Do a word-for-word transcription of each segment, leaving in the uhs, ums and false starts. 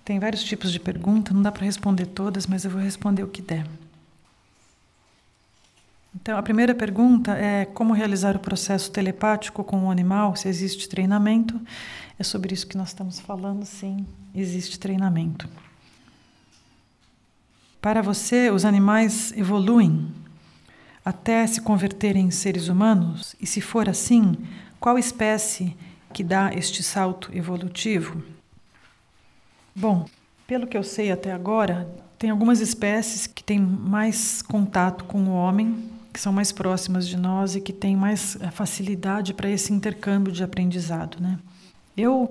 Tem vários tipos de pergunta, não dá para responder todas, mas eu vou responder o que der. Então, a primeira pergunta é como realizar o processo telepático com o animal, se existe treinamento. É sobre isso que nós estamos falando, sim, existe treinamento. Para você, os animais evoluem até se converterem em seres humanos? E se for assim, qual espécie que dá este salto evolutivo? Bom, pelo que eu sei até agora, tem algumas espécies que têm mais contato com o homem, que são mais próximas de nós e que têm mais facilidade para esse intercâmbio de aprendizado, né? Eu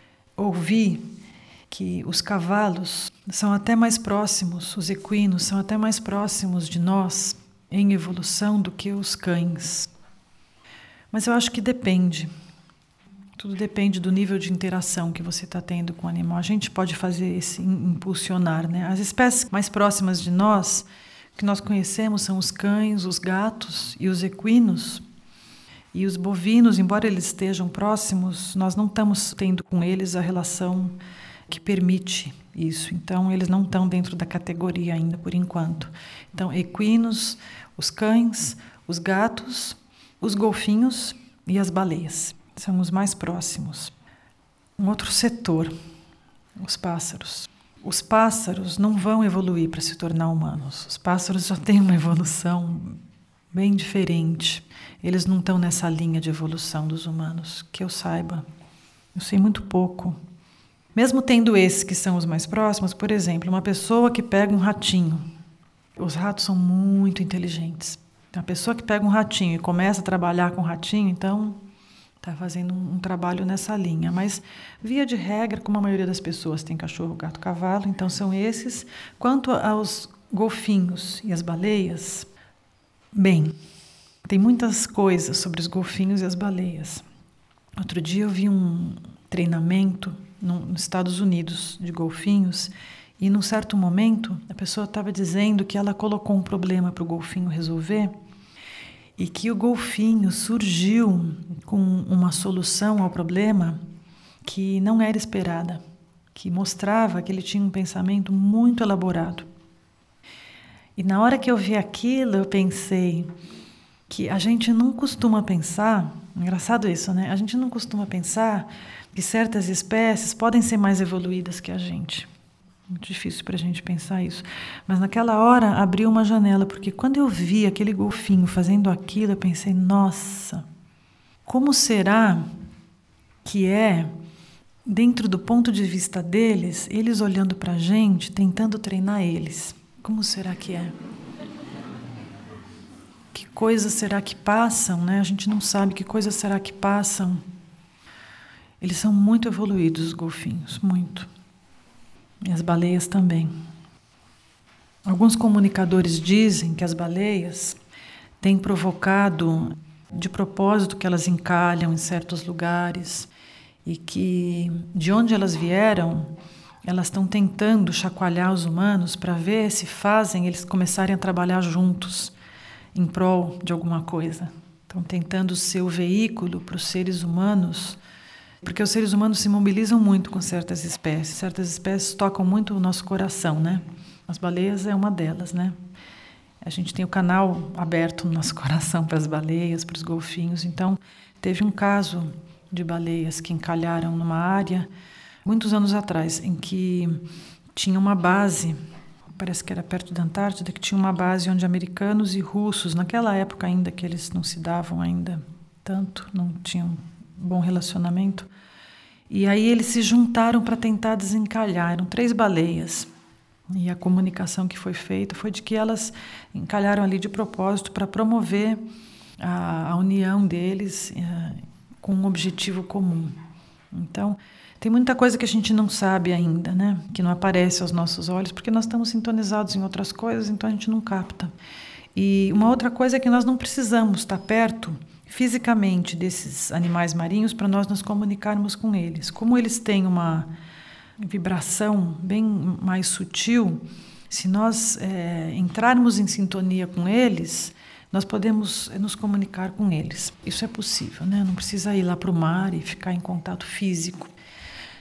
ouvi que os cavalos são até mais próximos, os equinos são até mais próximos de nós em evolução do que os cães. Mas eu acho que depende. Tudo depende do nível de interação que você está tendo com o animal. A gente pode fazer esse impulsionar, né? As espécies mais próximas de nós, que nós conhecemos, são os cães, os gatos e os equinos. E os bovinos, embora eles estejam próximos, nós não estamos tendo com eles a relação que permite isso. Então, eles não estão dentro da categoria ainda, por enquanto. Então, equinos, os cães, os gatos, os golfinhos e as baleias. São os mais próximos. Um outro setor, os pássaros. Os pássaros não vão evoluir para se tornar humanos. Os pássaros já têm uma evolução bem diferente. Eles não estão nessa linha de evolução dos humanos, que eu saiba. Eu sei muito pouco. Mesmo tendo esses que são os mais próximos, por exemplo, uma pessoa que pega um ratinho. Os ratos são muito inteligentes. Então, a pessoa que pega um ratinho e começa a trabalhar com o ratinho, então está fazendo um, um trabalho nessa linha. Mas, via de regra, como a maioria das pessoas tem cachorro, gato, cavalo, então são esses. Quanto aos golfinhos e as baleias, bem, tem muitas coisas sobre os golfinhos e as baleias. Outro dia eu vi um treinamento no, nos Estados Unidos de golfinhos e, num certo momento, a pessoa estava dizendo que ela colocou um problema para o golfinho resolver e que o golfinho surgiu com uma solução ao problema que não era esperada, que mostrava que ele tinha um pensamento muito elaborado. E na hora que eu vi aquilo, eu pensei que a gente não costuma pensar, engraçado isso, né? A gente não costuma pensar que certas espécies podem ser mais evoluídas que a gente. Muito difícil para a gente pensar isso. Mas naquela hora abriu uma janela, porque quando eu vi aquele golfinho fazendo aquilo, eu pensei, nossa, como será que é, dentro do ponto de vista deles, eles olhando para a gente, tentando treinar eles? Como será que é? Que coisas será que passam, né? A gente não sabe que coisas será que passam. Eles são muito evoluídos, os golfinhos, muito. E as baleias também. Alguns comunicadores dizem que as baleias têm provocado de propósito que elas encalham em certos lugares e que de onde elas vieram, elas estão tentando chacoalhar os humanos para ver se fazem eles começarem a trabalhar juntos em prol de alguma coisa. Estão tentando ser o veículo para os seres humanos, porque os seres humanos se mobilizam muito com certas espécies. Certas espécies tocam muito o nosso coração, né? As baleias é uma delas, né? A gente tem o canal aberto no nosso coração para as baleias, para os golfinhos. Então, teve um caso de baleias que encalharam numa área, muitos anos atrás, em que tinha uma base, parece que era perto da Antártida, que tinha uma base onde americanos e russos, naquela época ainda que eles não se davam ainda tanto, não tinham bom relacionamento, e aí eles se juntaram para tentar desencalhar. Eram três baleias, e a comunicação que foi feita foi de que elas encalharam ali de propósito para promover a, a união deles é, com um objetivo comum. Então, tem muita coisa que a gente não sabe ainda, né? Que não aparece aos nossos olhos, porque nós estamos sintonizados em outras coisas, então a gente não capta. E uma outra coisa é que nós não precisamos estar perto fisicamente desses animais marinhos para nós nos comunicarmos com eles. Como eles têm uma vibração bem mais sutil, se nós é, entrarmos em sintonia com eles, nós podemos nos comunicar com eles. Isso é possível, né? Não precisa ir lá para o mar e ficar em contato físico.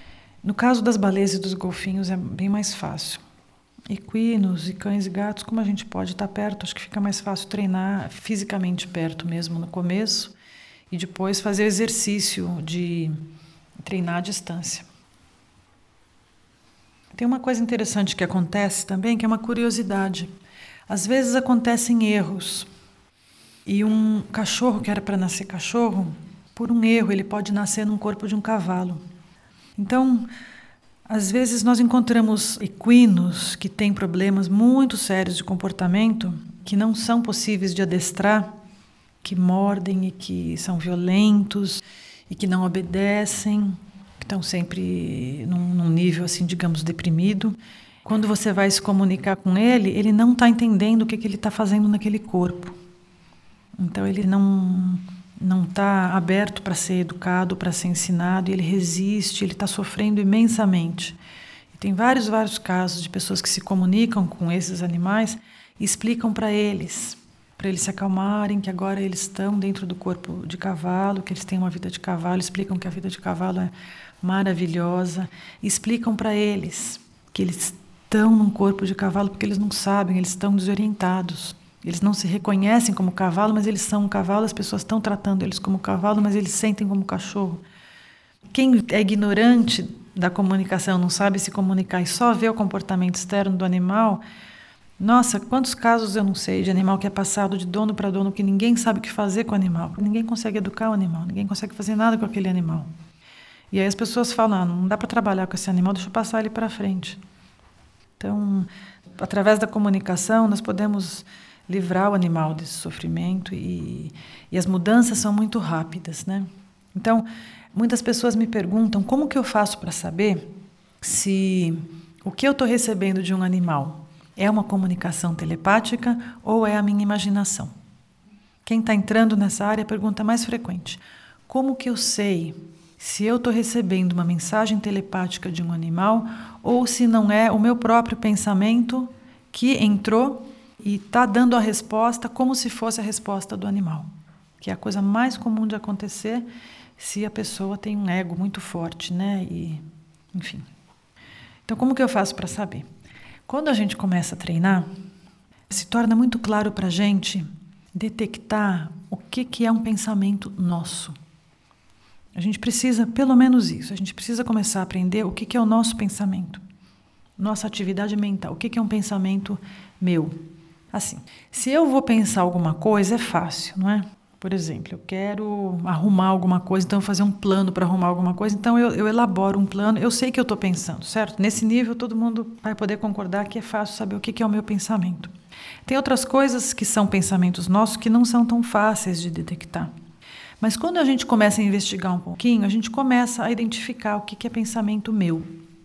No caso das baleias e dos golfinhos é bem mais fácil. Equinos e cães e gatos, como a gente pode estar perto, acho que fica mais fácil treinar fisicamente perto mesmo no começo e depois fazer o exercício de treinar à distância. Tem uma coisa interessante que acontece também, que é uma curiosidade. Às vezes acontecem erros. E um cachorro que era para nascer cachorro, por um erro, ele pode nascer num corpo de um cavalo. Então, às vezes nós encontramos equinos que têm problemas muito sérios de comportamento, que não são possíveis de adestrar, que mordem e que são violentos e que não obedecem, que estão sempre num, num nível, assim, digamos, deprimido. Quando você vai se comunicar com ele, ele não está entendendo o que, que ele está fazendo naquele corpo. Então ele não não está aberto para ser educado, para ser ensinado, e ele resiste, ele está sofrendo imensamente. E tem vários, vários casos de pessoas que se comunicam com esses animais e explicam para eles, para eles se acalmarem, que agora eles estão dentro do corpo de cavalo, que eles têm uma vida de cavalo, explicam que a vida de cavalo é maravilhosa, e explicam para eles que eles estão num corpo de cavalo porque eles não sabem, eles estão desorientados. Eles não se reconhecem como cavalo, mas eles são um cavalo, as pessoas estão tratando eles como cavalo, mas eles sentem como cachorro. Quem é ignorante da comunicação, não sabe se comunicar e só vê o comportamento externo do animal, nossa, quantos casos eu não sei de animal que é passado de dono para dono, que ninguém sabe o que fazer com o animal, ninguém consegue educar o animal, ninguém consegue fazer nada com aquele animal. E aí as pessoas falam, ah, não dá para trabalhar com esse animal, deixa eu passar ele para frente. Então, através da comunicação, nós podemos livrar o animal desse sofrimento e, e as mudanças são muito rápidas, né? Então, muitas pessoas me perguntam como que eu faço para saber se o que eu estou recebendo de um animal é uma comunicação telepática ou é a minha imaginação. Quem está entrando nessa área, a pergunta mais frequente: como que eu sei se eu estou recebendo uma mensagem telepática de um animal ou se não é o meu próprio pensamento que entrou e está dando a resposta como se fosse a resposta do animal, que é a coisa mais comum de acontecer se a pessoa tem um ego muito forte, né? E, enfim. Então, como que eu faço para saber? Quando a gente começa a treinar, se torna muito claro para a gente detectar o que, que é um pensamento nosso. A gente precisa, pelo menos isso, a gente precisa começar a aprender o que, que é o nosso pensamento, nossa atividade mental, o que, que é um pensamento meu. Assim, se eu vou pensar alguma coisa, é fácil, não é? Por exemplo, eu quero arrumar alguma coisa, então fazer um plano para arrumar alguma coisa, então eu, eu elaboro um plano, eu sei que eu estou pensando, certo? Nesse nível, todo mundo vai poder concordar que é fácil saber o que, que é o meu pensamento. Tem outras coisas que são pensamentos nossos que não são tão fáceis de detectar. Mas quando a gente começa a investigar um pouquinho, a gente começa a identificar o que, que é pensamento meu.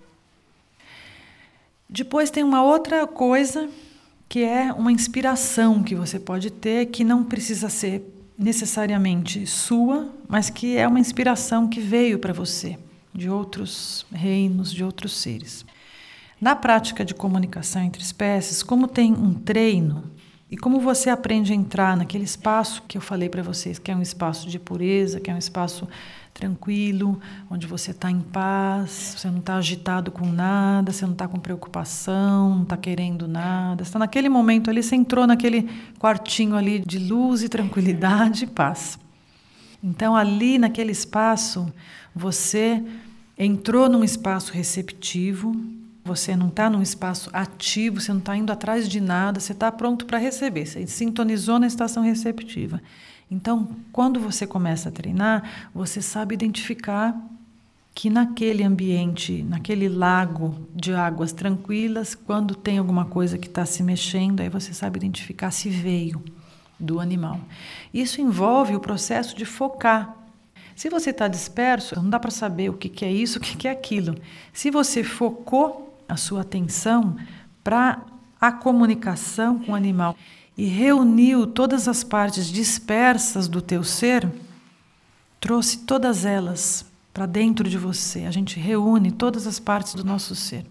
Depois tem uma outra coisa que é uma inspiração que você pode ter, que não precisa ser necessariamente sua, mas que é uma inspiração que veio para você, de outros reinos, de outros seres. Na prática de comunicação entre espécies, como tem um treino, e como você aprende a entrar naquele espaço que eu falei para vocês, que é um espaço de pureza, que é um espaço tranquilo, onde você está em paz, você não está agitado com nada, você não está com preocupação, não está querendo nada. Você está naquele momento ali, você entrou naquele quartinho ali de luz e tranquilidade e paz. Então, ali naquele espaço, você entrou num espaço receptivo, você não está num espaço ativo, você não está indo atrás de nada, você está pronto para receber, você sintonizou na estação receptiva. Então, quando você começa a treinar, você sabe identificar que naquele ambiente, naquele lago de águas tranquilas, quando tem alguma coisa que está se mexendo, aí você sabe identificar se veio do animal. Isso envolve o processo de focar. Se você está disperso, não dá para saber o que, que é isso, o que, que é aquilo. Se você focou a sua atenção para a comunicação com o animal e reuniu todas as partes dispersas do teu ser, trouxe todas elas para dentro de você. A gente reúne todas as partes do nosso ser.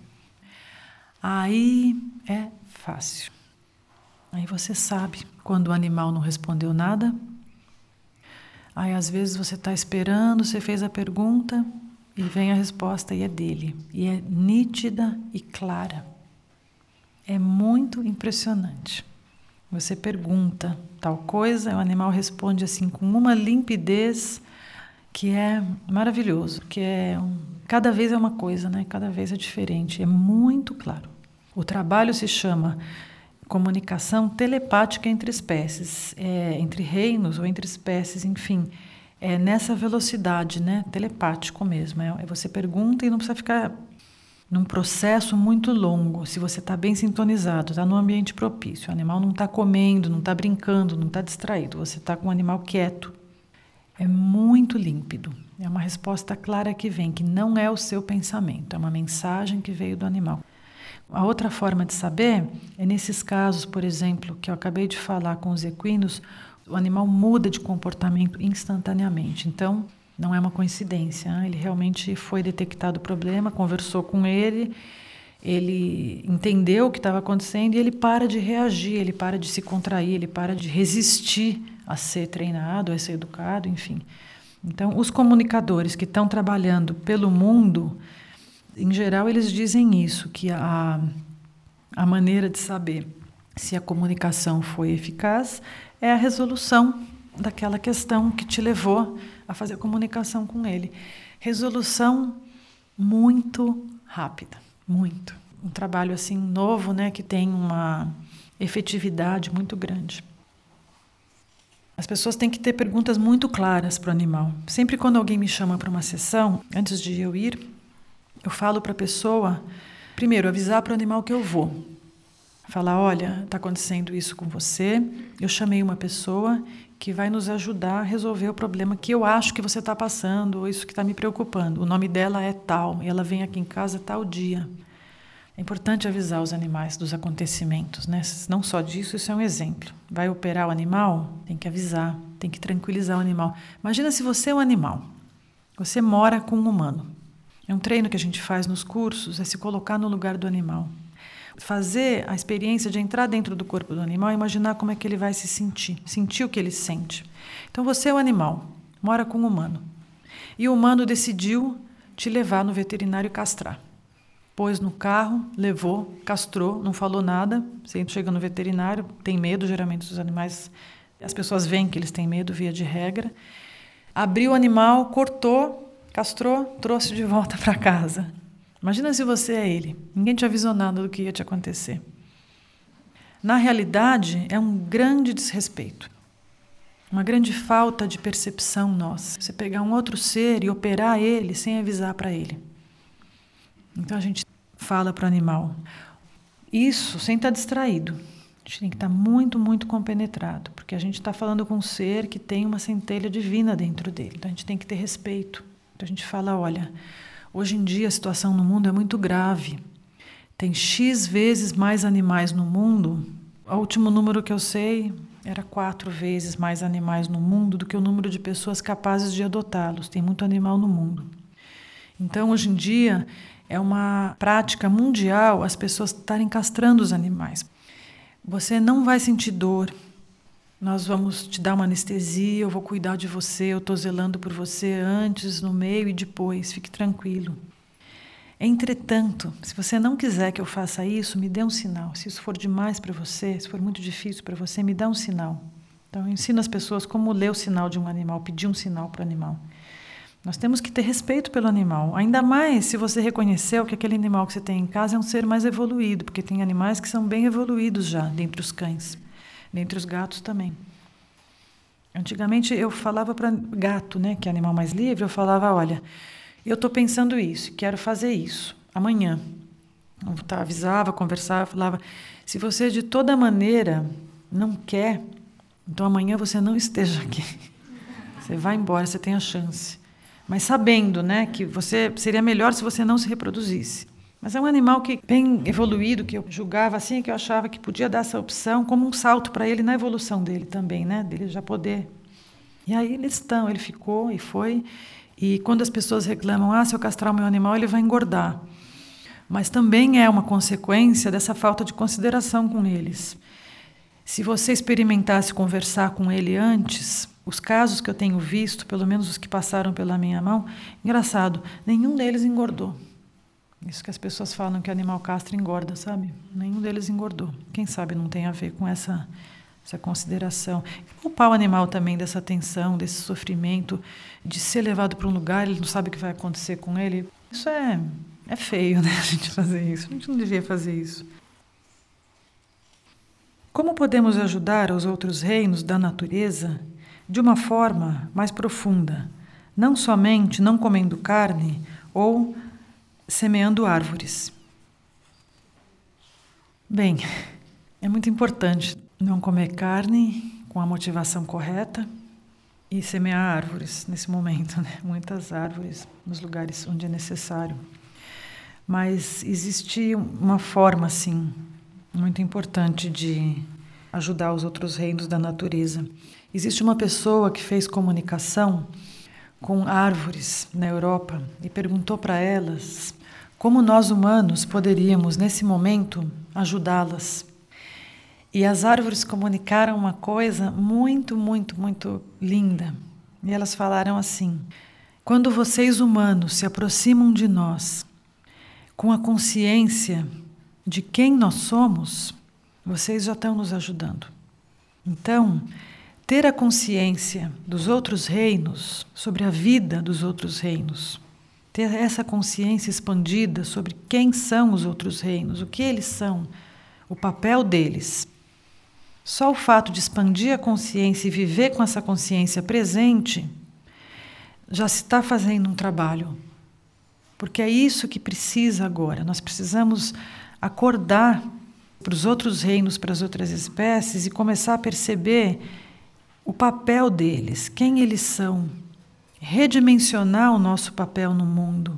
Aí é fácil. Aí você sabe quando o animal não respondeu nada. Aí às vezes você está esperando, você fez a pergunta, E vem a resposta e é dele. E é nítida e clara. É muito impressionante. Você pergunta tal coisa, o animal responde assim com uma limpidez que é maravilhoso, que é um, cada vez é uma coisa, né? Cada vez é diferente, é muito claro. O trabalho se chama comunicação telepática entre espécies, é, entre reinos ou entre espécies, enfim. É nessa velocidade, né? Telepático mesmo. É, você pergunta e não precisa ficar num processo muito longo. Se você está bem sintonizado, está num ambiente propício, o animal não está comendo, não está brincando, não está distraído, você está com o animal quieto. É muito límpido. É uma resposta clara que vem, que não é o seu pensamento, é uma mensagem que veio do animal. A outra forma de saber é nesses casos, por exemplo, que eu acabei de falar com os equinos, o animal muda de comportamento instantaneamente. Então, não é uma coincidência. Hein? Ele realmente foi detectado o problema, conversou com ele, ele entendeu o que estava acontecendo e ele para de reagir, ele para de se contrair, ele para de resistir a ser treinado, a ser educado, enfim. Então, os comunicadores que estão trabalhando pelo mundo, em geral, eles dizem isso, que a, a maneira de saber se a comunicação foi eficaz é a resolução daquela questão que te levou a fazer a comunicação com ele. Resolução muito rápida, muito. Um trabalho assim novo, né, que tem uma efetividade muito grande. As pessoas têm que ter perguntas muito claras para o animal. Sempre quando alguém me chama para uma sessão, antes de eu ir, eu falo para a pessoa, primeiro, avisar para o animal que eu vou. Falar, olha, está acontecendo isso com você, eu chamei uma pessoa que vai nos ajudar a resolver o problema que eu acho que você está passando, ou isso que está me preocupando. O nome dela é tal, e ela vem aqui em casa tal dia. É importante avisar os animais dos acontecimentos, né? Não só disso, isso é um exemplo. Vai operar o animal, tem que avisar, tem que tranquilizar o animal. Imagina se você é um animal, você mora com um humano. É um treino que a gente faz nos cursos, é se colocar no lugar do animal. Fazer a experiência de entrar dentro do corpo do animal e imaginar como é que ele vai se sentir, sentir o que ele sente. Então você é o animal, mora com um humano. E o humano decidiu te levar no veterinário castrar. Pôs no carro, levou, castrou, não falou nada. Você chega no veterinário, tem medo, geralmente os animais, as pessoas veem que eles têm medo, via de regra. Abriu o animal, cortou, castrou, trouxe de volta para casa. Imagina se você é ele. Ninguém te avisou nada do que ia te acontecer. Na realidade, é um grande desrespeito. Uma grande falta de percepção nossa. Você pegar um outro ser e operar ele sem avisar para ele. Então a gente fala para o animal. Isso sem estar distraído. A gente tem que estar muito, muito compenetrado. Porque a gente está falando com um ser que tem uma centelha divina dentro dele. Então a gente tem que ter respeito. Então a gente fala, olha... Hoje em dia a situação no mundo é muito grave. Tem X vezes mais animais no mundo. O último número que eu sei era quatro vezes mais animais no mundo do que o número de pessoas capazes de adotá-los. Tem muito animal no mundo. Então, hoje em dia, é uma prática mundial as pessoas estarem castrando os animais. Você não vai sentir dor. Nós vamos te dar uma anestesia, eu vou cuidar de você, eu estou zelando por você antes, no meio e depois, fique tranquilo. Entretanto, se você não quiser que eu faça isso, me dê um sinal. Se isso for demais para você, se for muito difícil para você, me dá um sinal. Então, eu ensino as pessoas como ler o sinal de um animal, pedir um sinal para o animal. Nós temos que ter respeito pelo animal, ainda mais se você reconheceu que aquele animal que você tem em casa é um ser mais evoluído, porque tem animais que são bem evoluídos já, dentre os cães. Dentre os gatos também. Antigamente eu falava para gato, né, que é animal mais livre, eu falava, olha, eu estou pensando isso, quero fazer isso, amanhã. Eu avisava, conversava, falava, se você de toda maneira não quer, então amanhã você não esteja aqui. Você vai embora, você tem a chance. Mas sabendo, né, que você seria melhor se você não se reproduzisse. Mas é um animal que bem evoluído, que eu julgava assim, que eu achava que podia dar essa opção como um salto para ele na evolução dele também, né? Dele já poder. E aí eles estão, ele ficou e foi. E quando as pessoas reclamam, ah, se eu castrar o meu animal, ele vai engordar. Mas também é uma consequência dessa falta de consideração com eles. Se você experimentasse conversar com ele antes, os casos que eu tenho visto, pelo menos os que passaram pela minha mão, engraçado, nenhum deles engordou. Isso que as pessoas falam que animal castra engorda, sabe? Nenhum deles engordou. Quem sabe não tem a ver com essa, essa consideração. Culpar o animal também dessa tensão, desse sofrimento, de ser levado para um lugar, ele não sabe o que vai acontecer com ele. Isso é, é feio, né, a gente fazer isso. A gente não devia fazer isso. Como podemos ajudar os outros reinos da natureza de uma forma mais profunda, não somente não comendo carne ou semeando árvores? Bem, é muito importante não comer carne com a motivação correta e semear árvores nesse momento, né? Muitas árvores nos lugares onde é necessário. Mas existe uma forma, assim, muito importante de ajudar os outros reinos da natureza. Existe uma pessoa que fez comunicação com árvores na Europa e perguntou para elas como nós humanos poderíamos, nesse momento, ajudá-las. E as árvores comunicaram uma coisa muito, muito, muito linda. E elas falaram assim: quando vocês humanos se aproximam de nós com a consciência de quem nós somos, vocês já estão nos ajudando. Então, ter a consciência dos outros reinos, sobre a vida dos outros reinos, ter essa consciência expandida sobre quem são os outros reinos, o que eles são, o papel deles. Só o fato de expandir a consciência e viver com essa consciência presente, já se está fazendo um trabalho. Porque é isso que precisa agora. Nós precisamos acordar para os outros reinos, para as outras espécies e começar a perceber o papel deles, quem eles são. Redimensionar o nosso papel no mundo,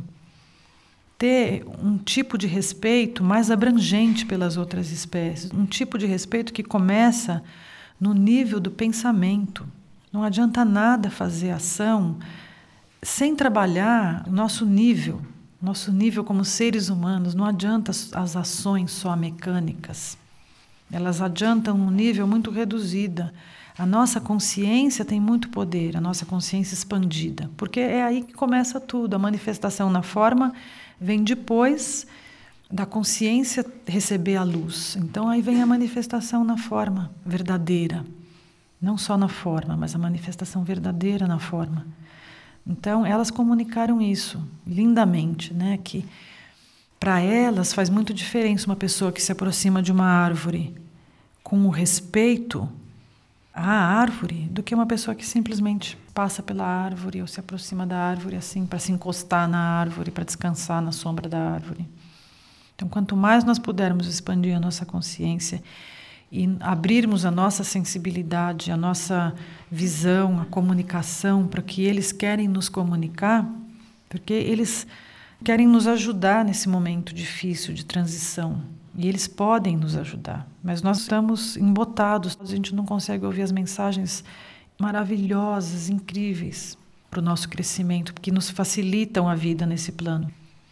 ter um tipo de respeito mais abrangente pelas outras espécies, um tipo de respeito que começa no nível do pensamento. Não adianta nada fazer ação sem trabalhar o nosso nível, nosso nível como seres humanos. Não adianta as ações só mecânicas, elas adiantam um nível muito reduzido. A nossa consciência tem muito poder, a nossa consciência expandida, porque é aí que começa tudo. A manifestação na forma vem depois da consciência receber a luz. Então aí vem a manifestação na forma verdadeira, não só na forma, mas a manifestação verdadeira na forma. Então elas comunicaram isso lindamente, né? Que para elas faz muito diferença uma pessoa que se aproxima de uma árvore com o respeito a árvore do que uma pessoa que simplesmente passa pela árvore ou se aproxima da árvore assim para se encostar na árvore, para descansar na sombra da árvore. Então, quanto mais nós pudermos expandir a nossa consciência e abrirmos a nossa sensibilidade, a nossa visão, a comunicação para o que eles querem nos comunicar, porque eles querem nos ajudar nesse momento difícil de transição. E eles podem nos ajudar, mas nós estamos embotados, a gente não consegue ouvir as mensagens maravilhosas, incríveis para o nosso crescimento, que nos facilitam a vida nesse plano.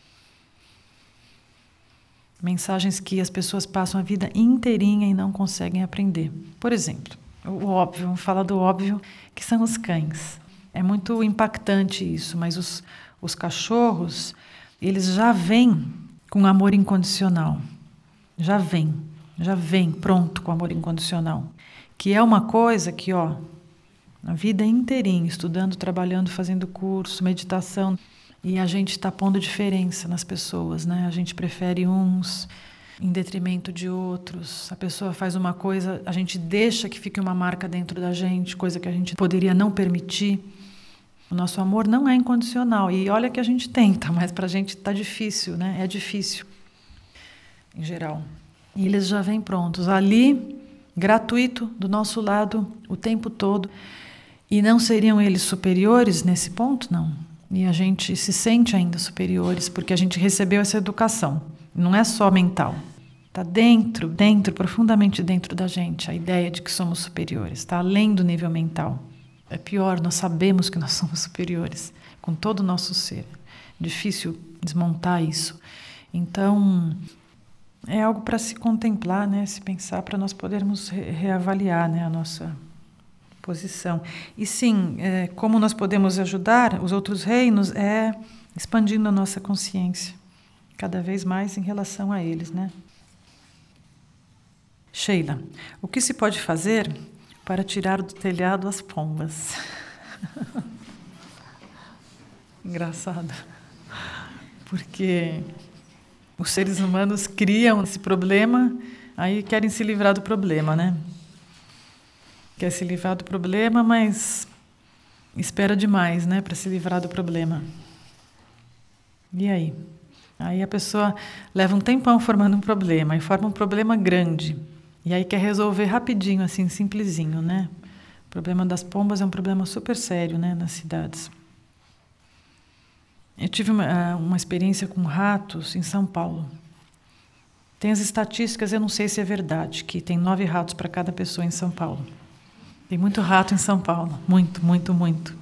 Mensagens que as pessoas passam a vida inteirinha e não conseguem aprender. Por exemplo, o óbvio, vamos falar do óbvio, que são os cães. É muito impactante isso, mas os, os cachorros, eles já vêm com amor incondicional. Já vem, já vem pronto com amor incondicional. Que é uma coisa que, ó, a vida inteirinha, estudando, trabalhando, fazendo curso, meditação, e a gente está pondo diferença nas pessoas, né? A gente prefere uns em detrimento de outros. A pessoa faz uma coisa, a gente deixa que fique uma marca dentro da gente, coisa que a gente poderia não permitir. O nosso amor não é incondicional. E olha que a gente tenta, mas para a gente está difícil, né? É difícil. Em geral. E eles já vêm prontos ali, gratuito, do nosso lado, o tempo todo. E não seriam eles superiores nesse ponto? Não. E a gente se sente ainda superiores, porque a gente recebeu essa educação. Não é só mental. Está dentro, dentro, profundamente dentro da gente, a ideia de que somos superiores. Está além do nível mental. É pior, nós sabemos que nós somos superiores, com todo o nosso ser. Difícil desmontar isso. Então, é algo para se contemplar, né? Se pensar, para nós podermos re- reavaliar, né? a nossa, posição. E sim, é, como nós podemos ajudar os outros reinos é expandindo a nossa consciência cada vez mais em relação a eles, né? Sheila, o que se pode fazer para tirar do telhado as pombas? Engraçado. Porque os seres humanos criam esse problema, aí querem se livrar do problema, né? Quer se livrar do problema, mas espera demais, né, para se livrar do problema. E aí? Aí a pessoa leva um tempão formando um problema, e forma um problema grande. E aí quer resolver rapidinho, assim, simplesinho, né? O problema das pombas é um problema super sério, né, nas cidades. Eu tive uma, uma experiência com ratos em São Paulo. Tem as estatísticas, eu não sei se é verdade, que tem nove ratos para cada pessoa em São Paulo. Tem muito rato em São Paulo, muito, muito, muito.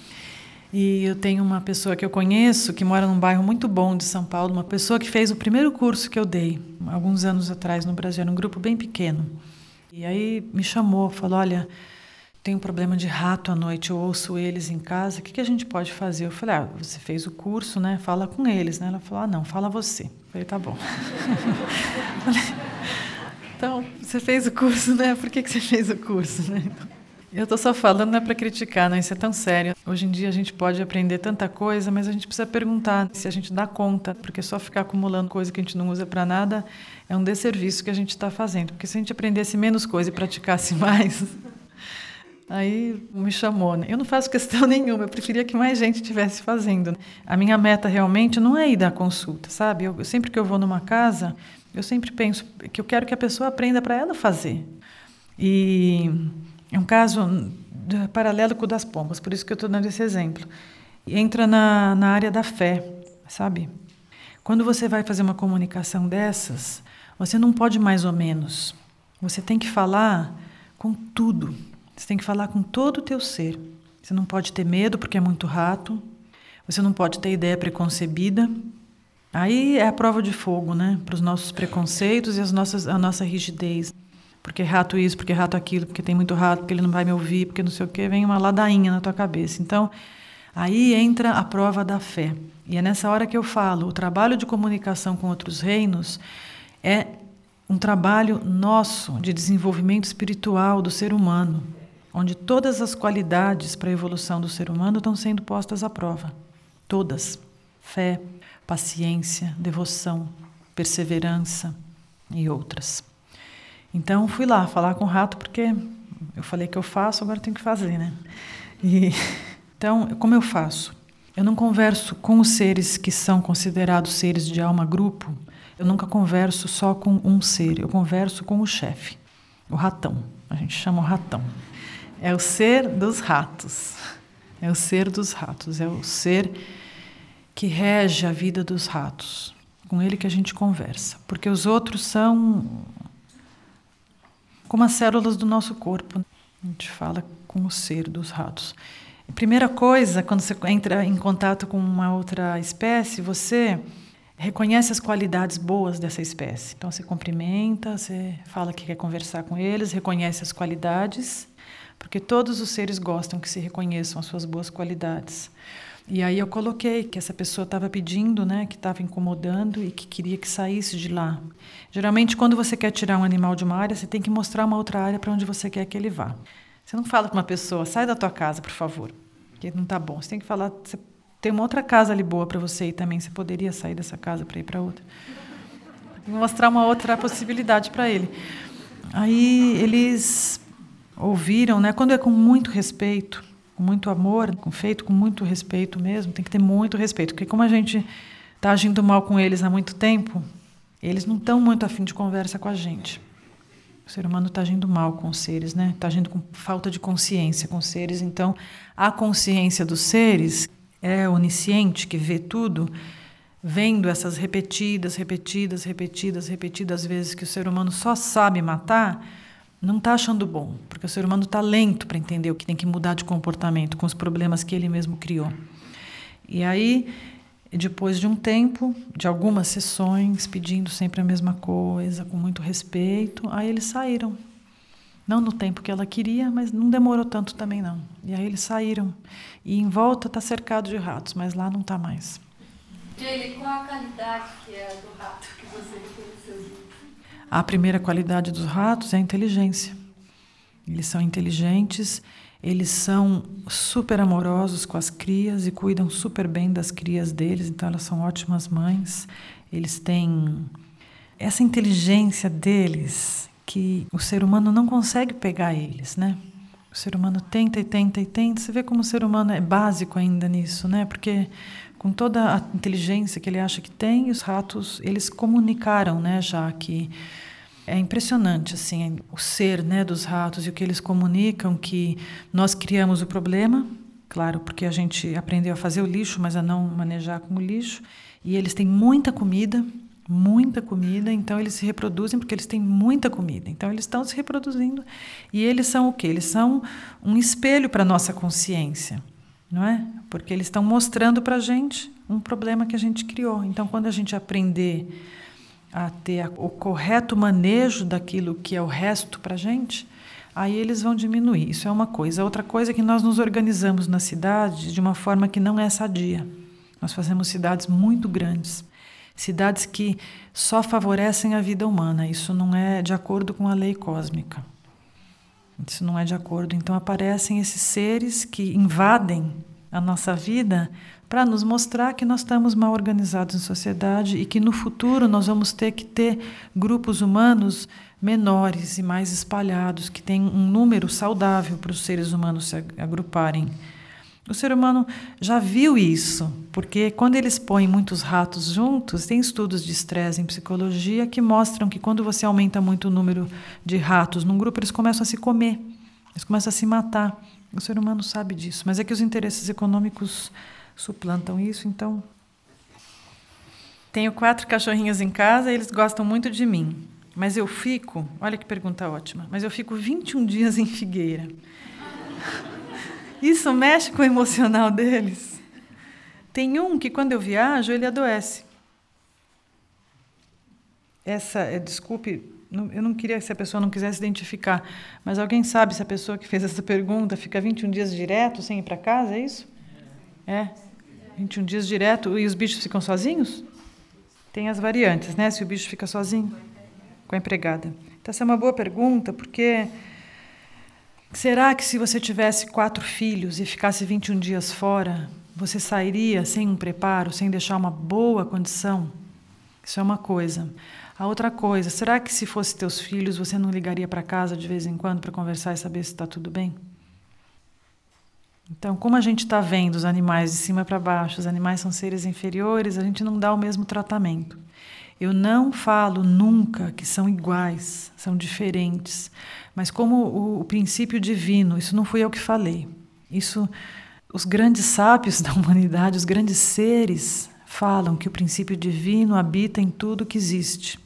E eu tenho uma pessoa que eu conheço, que mora num bairro muito bom de São Paulo, uma pessoa que fez o primeiro curso que eu dei, alguns anos atrás no Brasil, era um grupo bem pequeno. E aí me chamou, falou, olha, tem um problema de rato à noite, eu ouço eles em casa, o que, que a gente pode fazer? Eu falei, ah, você fez o curso, né? Fala com eles, né? Ela falou, ah, não, fala você. Eu falei, tá bom. Falei, então, você fez o curso, né? Por que, que você fez o curso, né? Eu estou só falando, não é para criticar, não, isso é tão sério. Hoje em dia a gente pode aprender tanta coisa, mas a gente precisa perguntar se a gente dá conta, porque só ficar acumulando coisa que a gente não usa para nada é um desserviço que a gente está fazendo. Porque se a gente aprendesse menos coisa e praticasse mais, aí me chamou, né? Eu não faço questão nenhuma, eu preferia que mais gente estivesse fazendo. A minha meta realmente não é ir dar consulta, sabe? Eu, sempre que eu vou numa casa, eu sempre penso que eu quero que a pessoa aprenda para ela fazer. E é um caso paralelo com o das pombas, por isso que eu estou dando esse exemplo. Entra na, na área da fé, sabe? Quando você vai fazer uma comunicação dessas, você não pode mais ou menos. Você tem que falar com tudo. Você tem que falar com todo o teu ser. Você não pode ter medo porque é muito rato. Você não pode ter ideia preconcebida. Aí é a prova de fogo, né? Para os nossos preconceitos e as nossas, a nossa rigidez. Porque rato isso, porque rato aquilo, porque tem muito rato, porque ele não vai me ouvir, porque não sei o quê, vem uma ladainha na tua cabeça. Então, aí entra a prova da fé. E é nessa hora que eu falo, o trabalho de comunicação com outros reinos é um trabalho nosso de desenvolvimento espiritual do ser humano, onde todas as qualidades para a evolução do ser humano estão sendo postas à prova. Todas. Fé, paciência, devoção, perseverança e outras. Então, fui lá falar com o rato, porque eu falei que eu faço, agora tenho que fazer, né? E, então, como eu faço? Eu não converso com os seres que são considerados seres de alma grupo, eu nunca converso só com um ser, eu converso com o chefe, o ratão, a gente chama o ratão. É o ser dos ratos, é o ser dos ratos, é o ser que rege a vida dos ratos, com ele que a gente conversa, porque os outros são como as células do nosso corpo. A gente fala com o ser dos ratos. A primeira coisa, quando você entra em contato com uma outra espécie, você reconhece as qualidades boas dessa espécie. Então, você cumprimenta, você fala que quer conversar com eles, reconhece as qualidades, porque todos os seres gostam que se reconheçam as suas boas qualidades. E aí eu coloquei que essa pessoa estava pedindo, né, que estava incomodando e que queria que saísse de lá. Geralmente, quando você quer tirar um animal de uma área, você tem que mostrar uma outra área para onde você quer que ele vá. Você não fala para uma pessoa, sai da tua casa, por favor, que não está bom. Você tem que falar, você tem uma outra casa ali boa para você ir também, você poderia sair dessa casa para ir para outra. Tem que mostrar uma outra possibilidade para ele. Aí eles ouviram, né, quando é com muito respeito, com muito amor, com, feito com muito respeito mesmo, tem que ter muito respeito, porque como a gente está agindo mal com eles há muito tempo, eles não estão muito afim de conversa com a gente. O ser humano está agindo mal com os seres, né? Está agindo com falta de consciência com os seres, então a consciência dos seres é onisciente, que vê tudo, vendo essas repetidas, repetidas, repetidas, repetidas vezes que o ser humano só sabe matar, não está achando bom, porque o ser humano está lento para entender o que tem que mudar de comportamento com os problemas que ele mesmo criou. E aí, depois de um tempo, de algumas sessões, pedindo sempre a mesma coisa, com muito respeito, aí eles saíram. Não no tempo que ela queria, mas não demorou tanto também não. E aí eles saíram. E em volta está cercado de ratos, mas lá não está mais. Jaylee, qual a qualidade que é do rato que você reconheceu? A primeira qualidade dos ratos é a inteligência. Eles são inteligentes, eles são super amorosos com as crias e cuidam super bem das crias deles, então elas são ótimas mães. Eles têm essa inteligência deles que o ser humano não consegue pegar eles, né? O ser humano tenta e tenta e tenta. Você vê como o ser humano é básico ainda nisso, né? Porque com toda a inteligência que ele acha que tem, os ratos, eles comunicaram, né? Já que é impressionante, assim, o ser, né, dos ratos e o que eles comunicam, que nós criamos o problema, claro, porque a gente aprendeu a fazer o lixo, mas a não manejar com o lixo, e eles têm muita comida, muita comida, então eles se reproduzem porque eles têm muita comida, então eles estão se reproduzindo, e eles são o quê? Eles são um espelho para a nossa consciência, não é? Porque eles estão mostrando para a gente um problema que a gente criou. Então, quando a gente aprender a ter o correto manejo daquilo que é o resto para a gente, aí eles vão diminuir. Isso é uma coisa. Outra coisa é que nós nos organizamos na cidade de uma forma que não é sadia. Nós fazemos cidades muito grandes, cidades que só favorecem a vida humana. Isso não é de acordo com a lei cósmica. Isso não é de acordo. Então aparecem esses seres que invadem a nossa vida para nos mostrar que nós estamos mal organizados em sociedade e que no futuro nós vamos ter que ter grupos humanos menores e mais espalhados, que tem um número saudável para os seres humanos se agruparem. O ser humano já viu isso, porque quando eles põem muitos ratos juntos, tem estudos de estresse em psicologia que mostram que quando você aumenta muito o número de ratos num grupo, eles começam a se comer, eles começam a se matar. O ser humano sabe disso, mas é que os interesses econômicos suplantam isso, então... Tenho quatro cachorrinhos em casa e eles gostam muito de mim. Mas eu fico... Olha que pergunta ótima. Mas eu fico vinte e um dias em Figueira. Isso mexe com o emocional deles. Tem um que, quando eu viajo, ele adoece. Essa... É, desculpe, eu não queria que a pessoa não quisesse identificar, mas alguém sabe se a pessoa que fez essa pergunta fica vinte e um dias direto sem ir para casa, é isso? É. vinte e um dias direto, e os bichos ficam sozinhos? Tem as variantes, né? Se o bicho fica sozinho, com a empregada. Então, essa é uma boa pergunta, porque será que se você tivesse quatro filhos e ficasse vinte e um dias fora, você sairia sem um preparo, sem deixar uma boa condição? Isso é uma coisa. A outra coisa, será que se fosse teus filhos, você não ligaria para casa de vez em quando para conversar e saber se está tudo bem? Então, como a gente está vendo os animais de cima para baixo, os animais são seres inferiores, a gente não dá o mesmo tratamento. Eu não falo nunca que são iguais, são diferentes, mas como o, o princípio divino, isso não fui eu que falei. Isso, os grandes sábios da humanidade, os grandes seres, falam que o princípio divino habita em tudo que existe.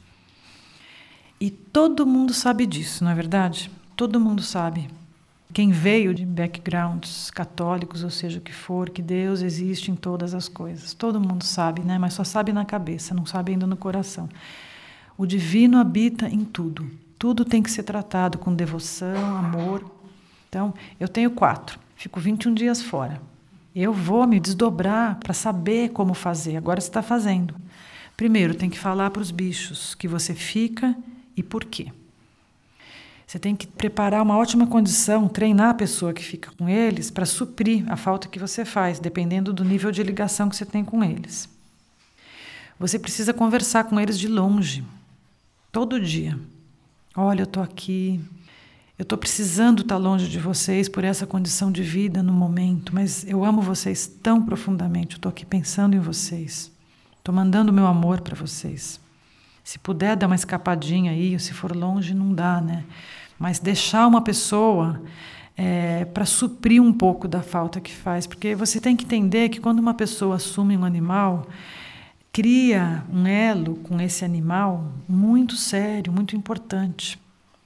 E todo mundo sabe disso, não é verdade? Todo mundo sabe. Quem veio de backgrounds católicos, ou seja, o que for, que Deus existe em todas as coisas. Todo mundo sabe, né? Mas só sabe na cabeça, não sabe ainda no coração. O divino habita em tudo. Tudo tem que ser tratado com devoção, amor. Então, eu tenho quatro. Fico vinte e um dias fora. Eu vou me desdobrar para saber como fazer. Agora você está fazendo. Primeiro, tem que falar para os bichos que você fica e por quê. Você tem que preparar uma ótima condição, treinar a pessoa que fica com eles para suprir a falta que você faz, dependendo do nível de ligação que você tem com eles. Você precisa conversar com eles de longe, todo dia. Olha, eu estou aqui, eu estou precisando estar longe de vocês por essa condição de vida no momento, mas eu amo vocês tão profundamente, eu estou aqui pensando em vocês, estou mandando o meu amor para vocês. Se puder dar uma escapadinha aí, ou se for longe, não dá, né? Mas deixar uma pessoa é, para suprir um pouco da falta que faz. Porque você tem que entender que quando uma pessoa assume um animal, cria um elo com esse animal muito sério, muito importante.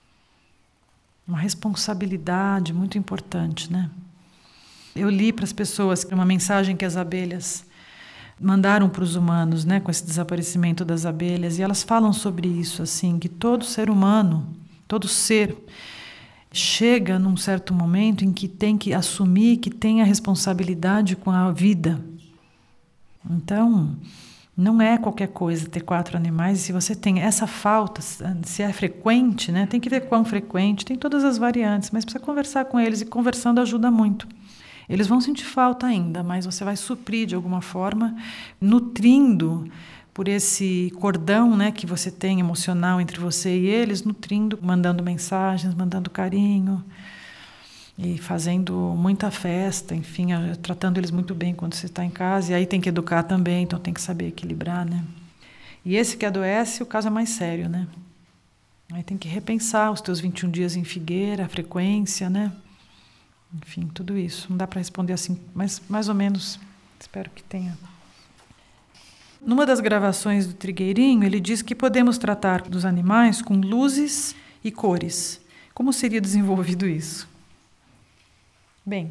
Uma responsabilidade muito importante, né? Eu li para as pessoas uma mensagem que as abelhas mandaram para os humanos, né, com esse desaparecimento das abelhas, e elas falam sobre isso, assim, que todo ser humano, todo ser, chega num certo momento em que tem que assumir que tem a responsabilidade com a vida. Então, não é qualquer coisa ter quatro animais. Se você tem essa falta, se é frequente, né? Tem que ver quão frequente, tem todas as variantes, mas precisa conversar com eles, e conversando ajuda muito. Eles vão sentir falta ainda, mas você vai suprir de alguma forma, nutrindo por esse cordão, né, que você tem emocional entre você e eles, nutrindo, mandando mensagens, mandando carinho e fazendo muita festa, enfim, tratando eles muito bem quando você está em casa. E aí tem que educar também, então tem que saber equilibrar, né? E esse que adoece, o caso é mais sério, né? Aí tem que repensar os teus vinte e um dias em Figueira, a frequência, né? Enfim, tudo isso. Não dá para responder assim, mas mais ou menos, espero que tenha. Numa das gravações do Trigueirinho, ele diz que podemos tratar dos animais com luzes e cores. Como seria desenvolvido isso? Bem,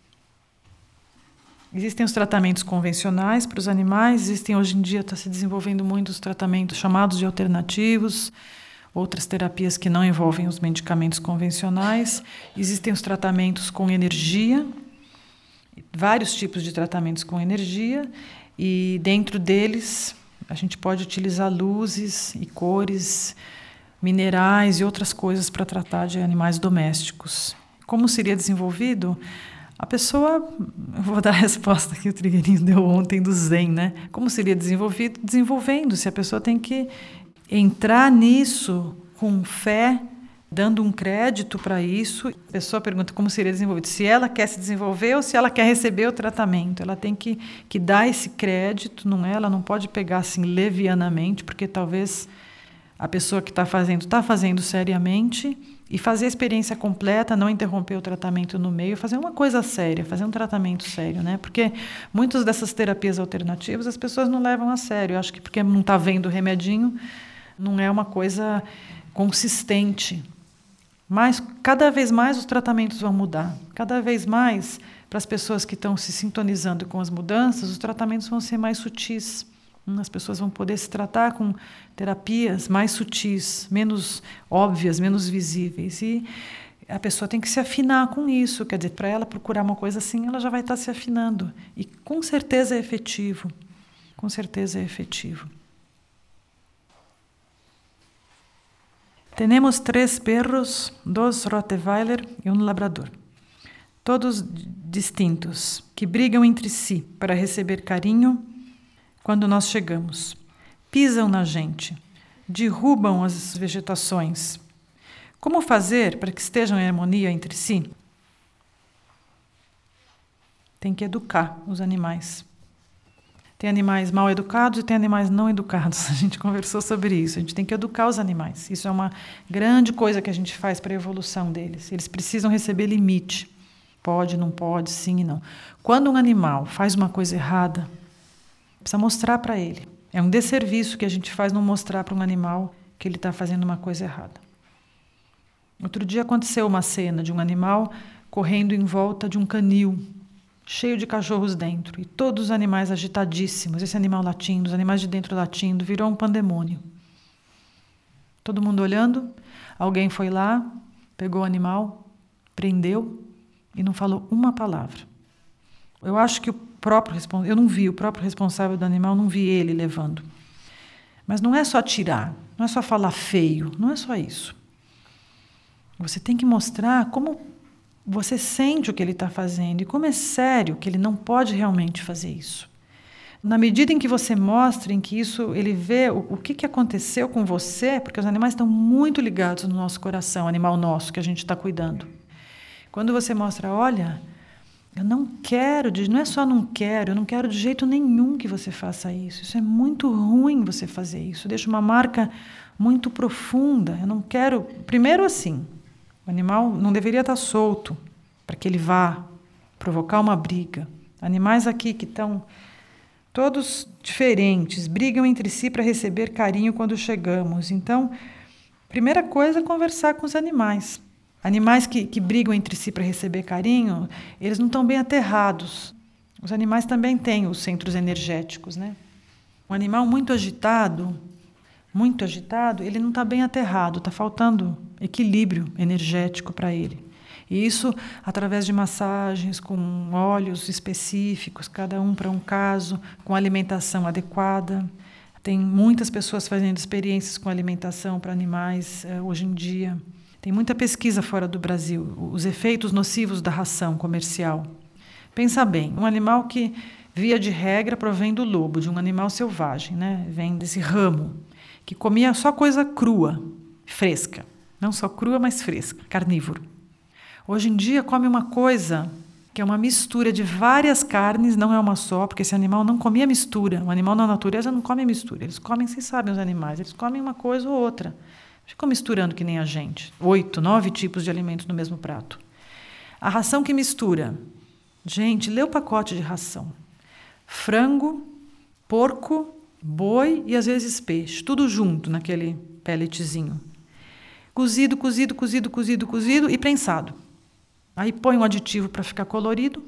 existem os tratamentos convencionais para os animais, existem hoje em dia, está se desenvolvendo muitos tratamentos chamados de alternativos, outras terapias que não envolvem os medicamentos convencionais. Existem os tratamentos com energia, vários tipos de tratamentos com energia, e dentro deles a gente pode utilizar luzes e cores, minerais e outras coisas para tratar de animais domésticos. Como seria desenvolvido? A pessoa, eu vou dar a resposta que o Trigueirinho deu ontem do Zen, né? Como seria desenvolvido? Desenvolvendo-se. A pessoa tem que entrar nisso com fé, dando um crédito para isso. A pessoa pergunta como seria desenvolvido. Se ela quer se desenvolver ou se ela quer receber o tratamento. Ela tem que, que dar esse crédito, não é? Ela não pode pegar assim levianamente, porque talvez a pessoa que está fazendo, está fazendo seriamente, e fazer a experiência completa, não interromper o tratamento no meio, fazer uma coisa séria, fazer um tratamento sério, né? Porque muitas dessas terapias alternativas as pessoas não levam a sério. Eu acho que porque não está vendo o remedinho, não é uma coisa consistente. Mas cada vez mais os tratamentos vão mudar. Cada vez mais, para as pessoas que estão se sintonizando com as mudanças, os tratamentos vão ser mais sutis. As pessoas vão poder se tratar com terapias mais sutis, menos óbvias, menos visíveis. E a pessoa tem que se afinar com isso. Quer dizer, para ela procurar uma coisa assim, ela já vai estar se afinando. E com certeza é efetivo. Com certeza é efetivo. Temos três perros, dois Rottweiler e um labrador. Todos distintos, que brigam entre si para receber carinho quando nós chegamos. Pisam na gente, derrubam as vegetações. Como fazer para que estejam em harmonia entre si? Tem que educar os animais. Tem animais mal educados e tem animais não educados. A gente conversou sobre isso. A gente tem que educar os animais. Isso é uma grande coisa que a gente faz para a evolução deles. Eles precisam receber limite. Pode, não pode, sim e não. Quando um animal faz uma coisa errada, precisa mostrar para ele. É um desserviço que a gente faz não mostrar para um animal que ele está fazendo uma coisa errada. Outro dia aconteceu uma cena de um animal correndo em volta de um canil, cheio de cachorros dentro, e todos os animais agitadíssimos, esse animal latindo, os animais de dentro latindo, virou um pandemônio. Todo mundo olhando, alguém foi lá, pegou o animal, prendeu e não falou uma palavra. Eu acho que o próprio responsável, eu não vi o próprio responsável do animal, não vi ele levando. Mas não é só tirar, não é só falar feio, não é só isso. Você tem que mostrar como você sente o que ele está fazendo e como é sério que ele não pode realmente fazer isso. Na medida em que você mostra, em que isso, ele vê o, o que, que aconteceu com você, porque os animais estão muito ligados no nosso coração, animal nosso, que a gente está cuidando. Quando você mostra, olha, eu não quero, não é só não quero, eu não quero de jeito nenhum que você faça isso. Isso é muito ruim você fazer isso, deixa uma marca muito profunda. Eu não quero, primeiro assim, o animal não deveria estar solto para que ele vá provocar uma briga. Animais aqui que estão todos diferentes, brigam entre si para receber carinho quando chegamos. Então, primeira coisa é conversar com os animais. Animais que, que brigam entre si para receber carinho, eles não estão bem aterrados. Os animais também têm os centros energéticos, né? Um animal muito agitado, muito agitado, ele não está bem aterrado, está faltando equilíbrio energético para ele. E isso através de massagens com óleos específicos, cada um para um caso, com alimentação adequada. Tem muitas pessoas fazendo experiências com alimentação para animais eh, hoje em dia. Tem muita pesquisa fora do Brasil, os efeitos nocivos da ração comercial. Pensa bem, um animal que, via de regra, provém do lobo, de um animal selvagem, né? Vem desse ramo, que comia só coisa crua, fresca. Não só crua, mas fresca, carnívoro. Hoje em dia come uma coisa que é uma mistura de várias carnes, não é uma só, porque esse animal não comia mistura. O animal na natureza não come mistura. Eles comem, vocês sabem, os animais, eles comem uma coisa ou outra. Ficam misturando que nem a gente. Oito, nove tipos de alimentos no mesmo prato. A ração que mistura. Gente, lê o pacote de ração. Frango, porco, boi e às vezes peixe. Tudo junto naquele pelletzinho. Cozido, cozido, cozido, cozido, cozido e prensado. Aí põe um aditivo para ficar colorido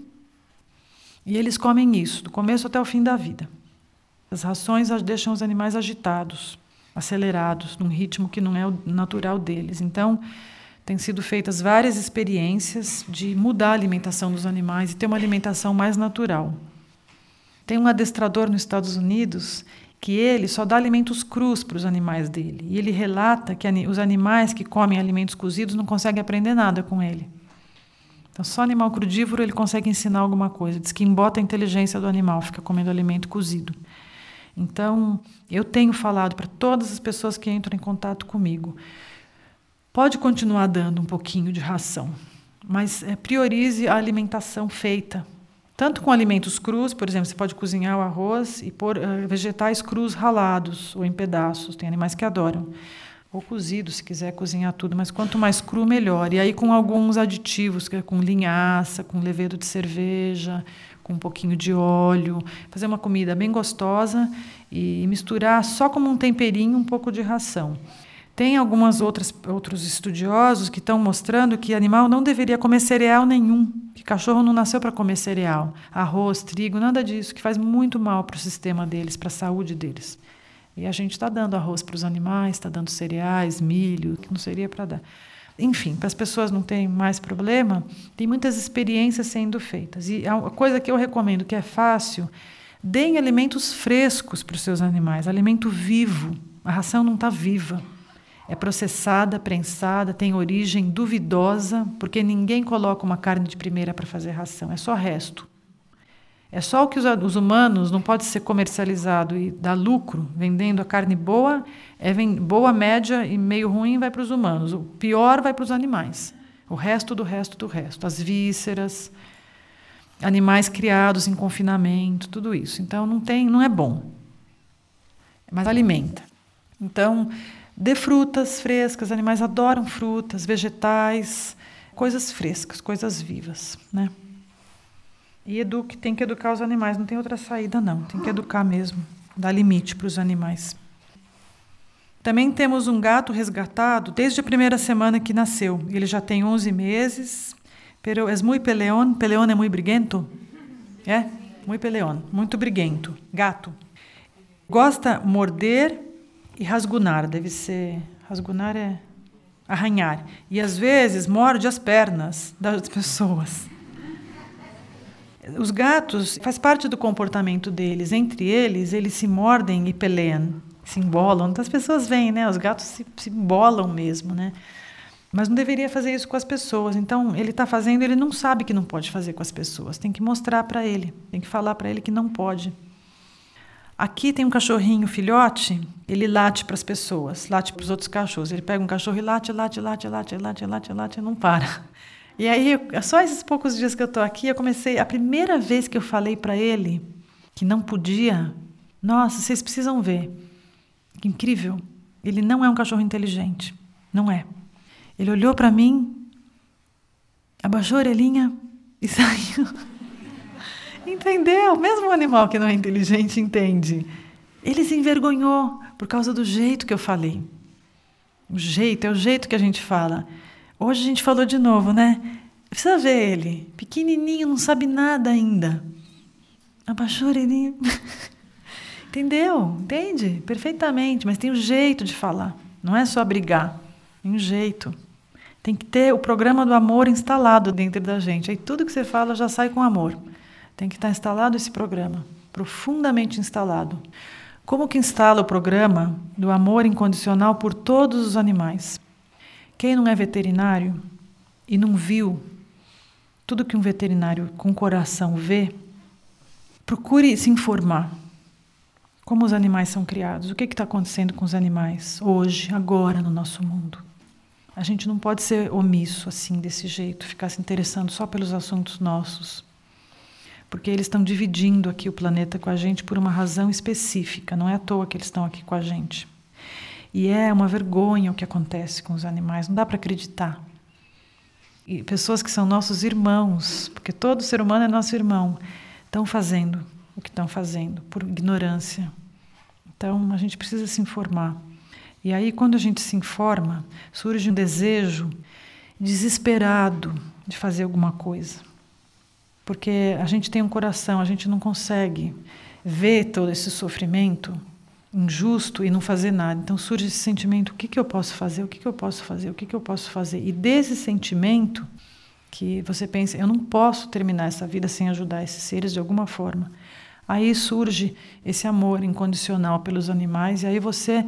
e eles comem isso, do começo até o fim da vida. As rações deixam os animais agitados, acelerados, num ritmo que não é o natural deles. Então, têm sido feitas várias experiências de mudar a alimentação dos animais e ter uma alimentação mais natural. Tem um adestrador nos Estados Unidos que ele só dá alimentos crus para os animais dele. E ele relata que os animais que comem alimentos cozidos não conseguem aprender nada com ele. Então, só animal crudívoro ele consegue ensinar alguma coisa. Diz que embota a inteligência do animal, fica comendo alimento cozido. Então, eu tenho falado para todas as pessoas que entram em contato comigo, pode continuar dando um pouquinho de ração, mas é, priorize a alimentação feita. Tanto com alimentos crus, por exemplo, você pode cozinhar o arroz e pôr uh, vegetais crus ralados ou em pedaços. Tem animais que adoram. Ou cozido, se quiser cozinhar tudo, mas quanto mais cru, melhor. E aí com alguns aditivos, que é com linhaça, com levedo de cerveja, com um pouquinho de óleo. Fazer uma comida bem gostosa e misturar só como um temperinho um pouco de ração. Tem algumas outras outros estudiosos que estão mostrando que animal não deveria comer cereal nenhum, que cachorro não nasceu para comer cereal, arroz, trigo, nada disso, que faz muito mal para o sistema deles, para a saúde deles. E a gente está dando arroz para os animais, está dando cereais, milho, que não seria para dar. Enfim, para as pessoas não terem mais problema, tem muitas experiências sendo feitas. E a coisa que eu recomendo, que é fácil, deem alimentos frescos para os seus animais, alimento vivo. A ração não está viva. É processada, prensada, tem origem duvidosa, porque ninguém coloca uma carne de primeira para fazer ração, é só resto. É só o que os, os humanos não pode ser comercializado e dar lucro, vendendo a carne boa, é vem, boa, média e meio ruim vai para os humanos. O pior vai para os animais. O resto do resto do resto. As vísceras, animais criados em confinamento, tudo isso. Então não tem, não é bom. Mas alimenta. Então, dê frutas frescas, animais adoram frutas, vegetais, coisas frescas, coisas vivas, né? E eduque, tem que educar os animais, não tem outra saída não, tem que educar mesmo, dar limite para os animais. Também temos um gato resgatado desde a primeira semana que nasceu, ele já tem onze meses, pero es muy peleón, peleón é muito briguento? É, muito peleón, muito briguento, gato. Gosta morder e rasgunar, deve ser, rasgunar é arranhar, e às vezes morde as pernas das pessoas. Os gatos, faz parte do comportamento deles. Entre eles, eles se mordem e peleiam, se embolam. As pessoas veem, né? Os gatos se, se embolam mesmo, né? Mas não deveria fazer isso com as pessoas. Então, ele está fazendo, ele não sabe que não pode fazer com as pessoas. Tem que mostrar para ele, tem que falar para ele que não pode. Aqui tem um cachorrinho filhote, ele late para as pessoas, late para os outros cachorros. Ele pega um cachorro e late, late, late, late, late, late, late, e não para. E aí, só esses poucos dias que eu estou aqui, eu comecei, a primeira vez que eu falei para ele que não podia, nossa, vocês precisam ver, que incrível, ele não é um cachorro inteligente, não é. Ele olhou para mim, abaixou a orelhinha e saiu. Entendeu? Mesmo um animal que não é inteligente entende. Ele se envergonhou por causa do jeito que eu falei. O jeito, é o jeito que a gente fala. Hoje a gente falou de novo, né? Precisa ver ele. Pequenininho, não sabe nada ainda. Abaixou a orelhinha. Entendeu? Entende? Perfeitamente. Mas tem um jeito de falar. Não é só brigar. Tem um jeito. Tem que ter o programa do amor instalado dentro da gente. Aí tudo que você fala já sai com amor. Tem que estar instalado esse programa, profundamente instalado. Como que instala o programa do amor incondicional por todos os animais? Quem não é veterinário e não viu tudo que um veterinário com coração vê, procure se informar. Como os animais são criados? O que está acontecendo com os animais hoje, agora, no nosso mundo? A gente não pode ser omisso assim, desse jeito, ficar se interessando só pelos assuntos nossos. Porque eles estão dividindo aqui o planeta com a gente por uma razão específica. Não é à toa que eles estão aqui com a gente. E é uma vergonha o que acontece com os animais. Não dá para acreditar. E pessoas que são nossos irmãos, porque todo ser humano é nosso irmão, estão fazendo o que estão fazendo, por ignorância. Então, a gente precisa se informar. E aí, quando a gente se informa, surge um desejo desesperado de fazer alguma coisa. Porque a gente tem um coração, a gente não consegue ver todo esse sofrimento injusto e não fazer nada. Então surge esse sentimento, o que, que eu posso fazer, o que, que eu posso fazer, o que, que eu posso fazer. E desse sentimento que você pensa, eu não posso terminar essa vida sem ajudar esses seres de alguma forma. Aí surge esse amor incondicional pelos animais e aí você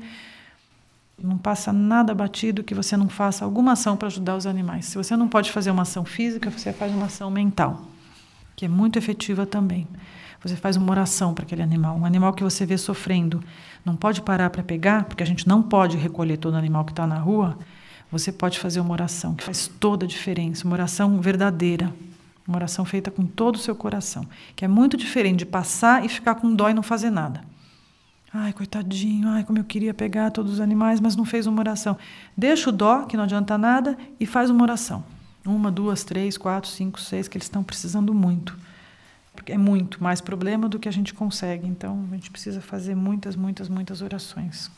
não passa nada batido que você não faça alguma ação para ajudar os animais. Se você não pode fazer uma ação física, você faz uma ação mental, que é muito efetiva também. Você faz uma oração para aquele animal. Um animal que você vê sofrendo, não pode parar para pegar, porque a gente não pode recolher todo animal que está na rua. Você pode fazer uma oração, que faz toda a diferença. Uma oração verdadeira. Uma oração feita com todo o seu coração. Que é muito diferente de passar e ficar com dó e não fazer nada. Ai, coitadinho, ai, como eu queria pegar todos os animais, mas não fez uma oração. Deixa o dó, que não adianta nada, e faz uma oração. Uma, duas, três, quatro, cinco, seis, que eles estão precisando muito. Porque é muito mais problema do que a gente consegue. Então, a gente precisa fazer muitas, muitas, muitas orações.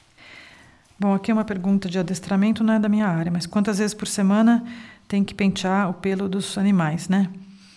Bom, aqui é uma pergunta de adestramento, não é da minha área, mas quantas vezes por semana tem que pentear o pelo dos animais, né?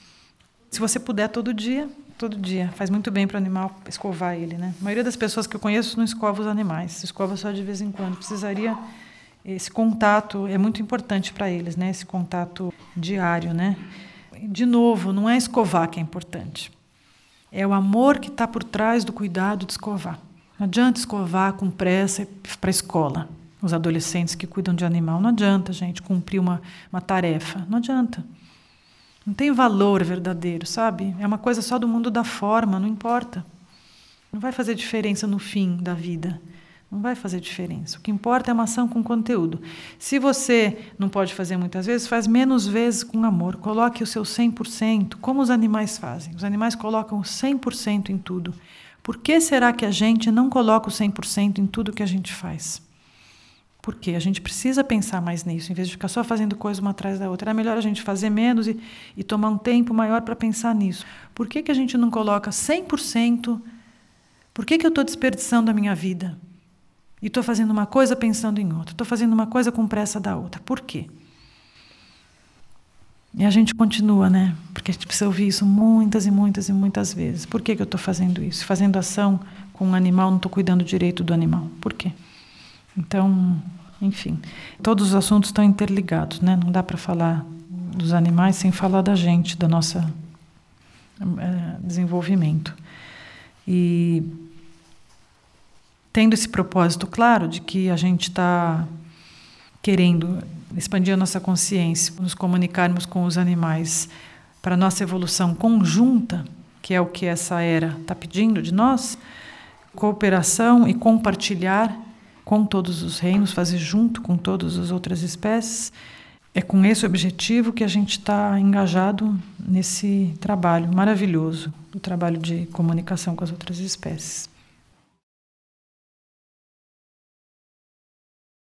Se você puder, todo dia, todo dia. Faz muito bem para o animal escovar ele, né? A maioria das pessoas que eu conheço não escova os animais, escova só de vez em quando. Precisaria... Esse contato é muito importante para eles, né? Esse contato diário, né? De novo, não é escovar que é importante. É o amor que está por trás do cuidado de escovar. Não adianta escovar com pressa para a escola. Os adolescentes que cuidam de animal, não adianta, gente, cumprir uma, uma tarefa. Não adianta. Não tem valor verdadeiro, sabe? É uma coisa só do mundo da forma, não importa. Não vai fazer diferença no fim da vida. Não vai fazer diferença. O que importa é uma ação com conteúdo. Se você não pode fazer muitas vezes, faz menos vezes com amor. Coloque o seu cem por cento, como os animais fazem. Os animais colocam cem por cento em tudo. Por que será que a gente não coloca o cem por cento em tudo que a gente faz? Por quê? A gente precisa pensar mais nisso, em vez de ficar só fazendo coisa uma atrás da outra. É melhor a gente fazer menos e, e tomar um tempo maior para pensar nisso. Por que que a gente não coloca cem por cento? Por que que eu estou desperdiçando a minha vida? E estou fazendo uma coisa pensando em outra. Estou fazendo uma coisa com pressa da outra. Por quê? E a gente continua, né? Porque a gente precisa ouvir isso muitas e muitas e muitas vezes. Por que que eu estou fazendo isso? Fazendo ação com um animal, não estou cuidando direito do animal. Por quê? Então, enfim. Todos os assuntos estão interligados, né? Não dá para falar dos animais sem falar da gente, do nosso é, desenvolvimento. E... tendo esse propósito claro de que a gente está querendo expandir a nossa consciência, nos comunicarmos com os animais para a nossa evolução conjunta, que é o que essa era está pedindo de nós, cooperação e compartilhar com todos os reinos, fazer junto com todas as outras espécies, é com esse objetivo que a gente está engajado nesse trabalho maravilhoso, o trabalho de comunicação com as outras espécies.